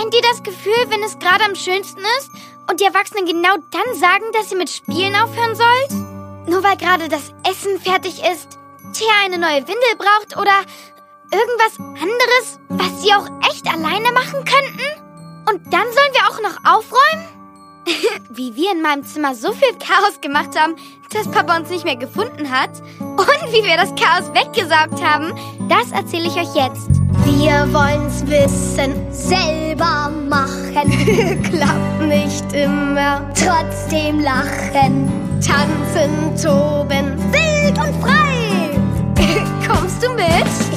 Kennt ihr das Gefühl, wenn es gerade am schönsten ist und die Erwachsenen genau dann sagen, dass ihr mit Spielen aufhören sollt? Nur weil gerade das Essen fertig ist, Thea eine neue Windel braucht oder irgendwas anderes, was sie auch echt alleine machen könnten? Und dann sollen wir auch noch aufräumen? Wie wir in meinem Zimmer so viel Chaos gemacht haben, dass Papa uns nicht mehr gefunden hat. Und wie wir das Chaos weggesaugt haben, das erzähle ich euch jetzt. Wir wollen's wissen, selber machen. Klappt nicht immer, trotzdem lachen. Tanzen, toben, wild und frei. Kommst du mit?